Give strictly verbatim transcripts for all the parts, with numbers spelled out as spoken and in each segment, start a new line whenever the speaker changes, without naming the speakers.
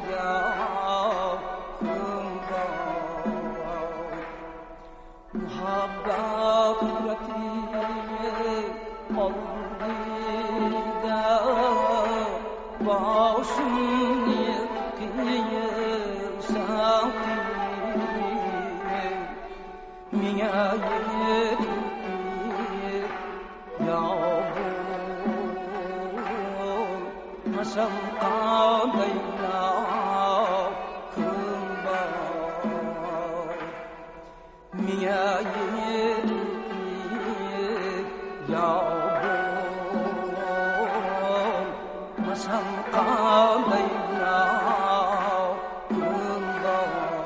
نگاه کن با محبت رفیق آلوده باشم یکی ساقی میاید مسم قالیلا کنبا میاید یابون مسم قالیلا کنبا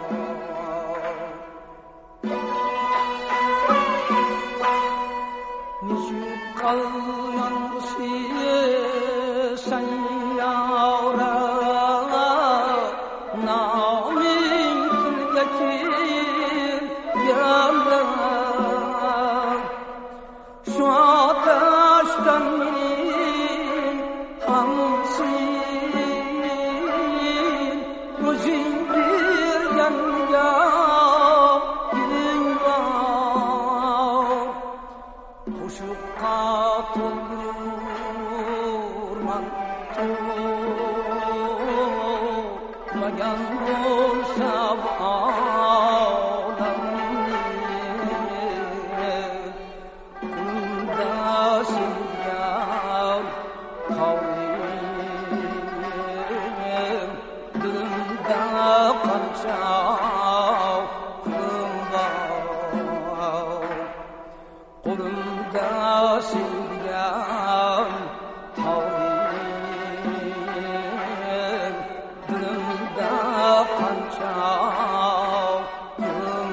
نشو قلن بسیه سیاره نامین تلگکین یالله şu ateşten min hamsin gözün bir yanga gün var kuşukka tuldurman tutmayan olsa bağlam Kolumda silgan tavim dilimda qancha kun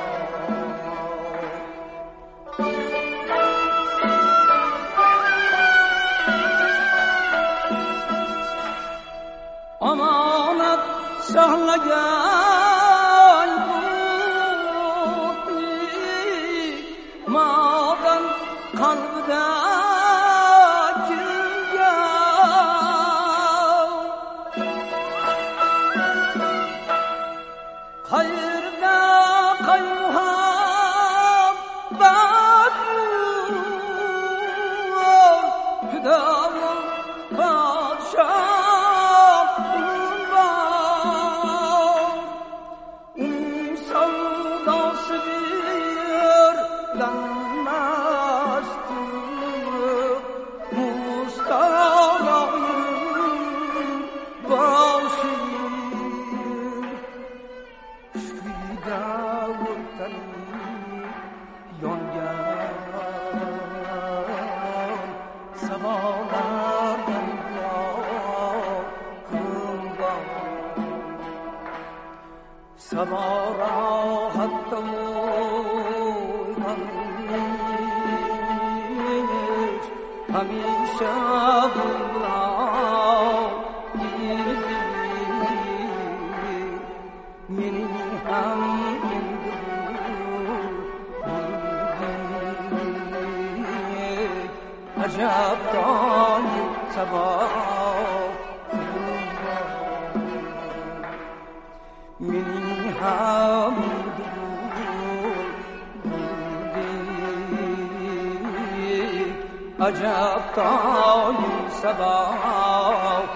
bor omonat saqlagan madan qalbida kirgan qayerda qaymuhabbat hidamul podshoh bor uning savdosidir Sabara hatta mulkanmış hamisha bullar meni ham ajab toni sabah meni ham ajab toni sabah